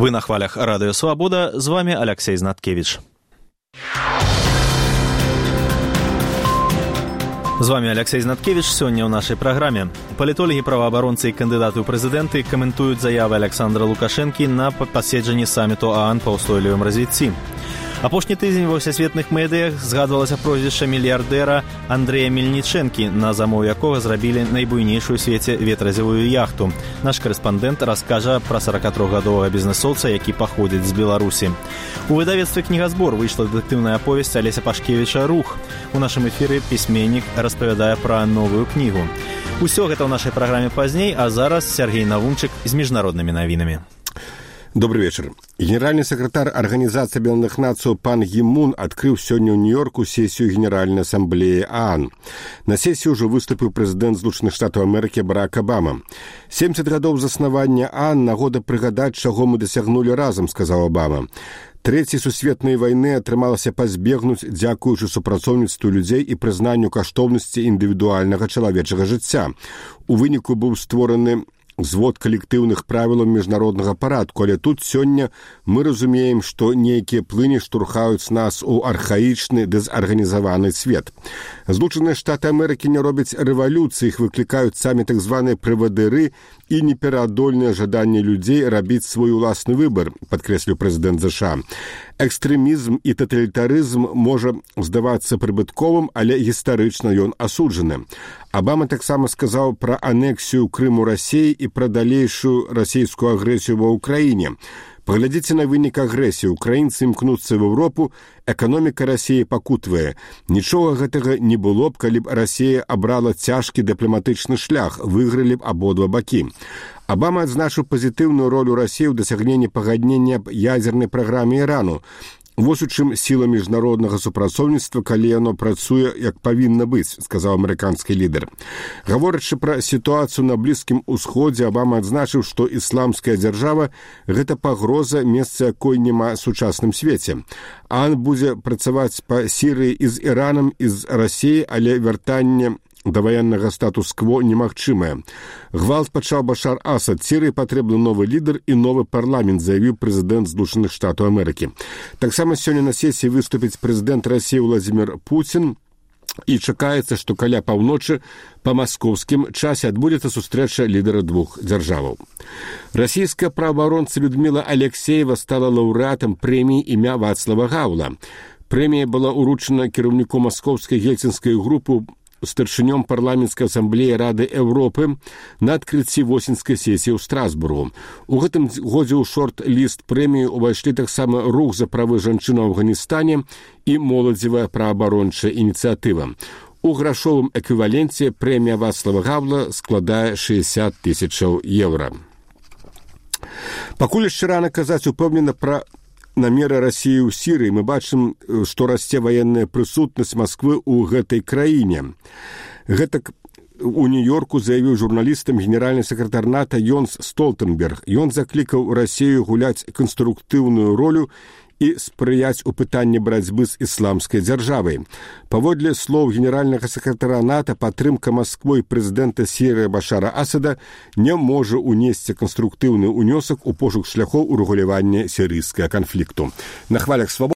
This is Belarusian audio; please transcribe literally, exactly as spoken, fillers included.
Вы на хвалях Радио Свобода, з вами Алексей Знаткевич. З вами Алексей Знаткевич. Сёння ў нашай праграме. Палітолагі, праваабаронцы і кандыдаты ў прэзідэнты каментуюць заявы Александра Лукашэнкі на паседжанні саміту ААН па ўстойлівым развіцці. Апошні тыдзень ва ўсесветных медыях згадвалася прозвішча мільярдэра Андрэя Мельнічэнкі, на замову якога зрабілі найбуйнейшую ў свеце ветразевую яхту. Наш корэспандэнт раскажа пра сорокатрохгадовага бізнэсоўца, які паходзіць з Беларусі. У выдавецтве «Кнігазбор» выйшла дэтэктыўная аповесць Алеся Пашкевіча «Рух». У нашым эфіры пісьменнік распавядае пра новую кнігу. Усё гэта ў нашай праграме пазней, а зараз Сергей Навунчык з міжнароднымі навінамі. Добрый вечер. Генеральный секретарь Организации Объединенных Наций Пан Ги Мун открыл сегодня в Нью-Йорку сессию Генеральной Ассамблеи ААН. На сессии уже выступил президент Злучаных Штатов Америки Барак Обама. семьдесят годов заснавання ААН нагода прыгадаць, чаго мы дасягнулі разам, сказал Обама. Трэцяй сусветнай вайны атрымалася пазбегнуць дзякуючы супрацоўніцтву людзей і прызнанню каштоўнасці індывідуальнага чалавечага жыцця. У выніку быў створаны звод калектыўных правілаў міжнароднага парадку, але тут сёння мы разумеем, што нейкія плыні штурхаюць нас у архаічны дэзарганізаваны свет. Злучаныя Штаты Амерыкі не робяць рэвалюцыі, іх выклікаюць самі так званыя прывадыры і непераадольнае жаданне людзей рабіць свой уласны выбар, падкрэсліў прэзідэнт ЗША. Экстрэмізм і таталітарызм можа здавацца прыбытковым, але гістарычна ён асуджаны. Обама таксама сказаў пра анексію Крыму Расіі і пра далейшую расійскую агрэсію ва ўкраіне. Паглядзіце на вынік агрэсіі. Украінцы імкнуцца в Еўропу, эканоміка Расіі пакутвае. Нічога гэтага не было б, калі б Расія абрала цяжкі дыпламатычны шлях, выйгралі б абодва бакі. Обама адзначыў пазітыўную ролю Расіі ў дасягненні пагаднення аб ядзернай праграме Ірану. Вось у чым сіла міжнароднага супрацоўніцтва, калі яно працуе як павінна быць, сказаў амерыканскі лідар. Гаворачы пра сітуацыю на Блізкім Усходзе, Обама адзначыў, што ісламская дзяржава – гэта пагроза, месца якой няма ў сучасным свеце. ААН будзе працаваць па Сірыі і з Іранам, і з Расіяй, але вяртанне да ваеннага статус-кво немагчымае. Гвалт пачаў Башар Асад. Сірыі патрэбны новы лідар і новы парламент, заявіў прэзідэнт Злучаных Штатаў Амерыкі. Таксама сёння на сесіі выступіць прэзідэнт Расіі Владзімір Пуцін, і чакаецца, што каля паўночы па маскоўскім часе адбудзецца сустрэча лідара двух дзяржаваў. Расійская праабаронца Людміла Алексеева стала лаўрэатам прэміі імя Вацлава Гаўла. Прэмія была ўручана кіраўніку маскоўскай гельсінскай групы старшынём парламенцкай асамблеі Рады Еўропы на адкрыцці восеньскай сесіі ў Страсбургу. У гэтым годзе ў шорт-ліст прэміі ўвайшлі таксама рух за правы жанчын у Афганістане і моладзевая праабарончая ініцыятыва. У грашовым эквіваленце прэмія Вацлава Гаўла складае шэсцьдзесят тысячаў еўра. Пакуль яшчэ рана казаць упэўнена пра намеры Расіі ў Сірыі, мы бачым, што расце ваенная прысутнасць Масквы ў гэтай краіне. Гэта у Нью-Йорку заявіў журналістам генеральны сакратар НАТО Йонс Столтенберг. Ён заклікаў Расію гуляць канструктыўную ролю і спрыяць у пытанні барацьбы з ісламскай дзяржавай. Паводле слоў генеральнага сакратара НАТО, падтрымка Масквой прэзідэнта Сірыі Башара Асада не можа унесці канструктыўны ўнёсак у пошук шляхоў урэгулявання сірыйскага канфлікту. На хвалях свабоды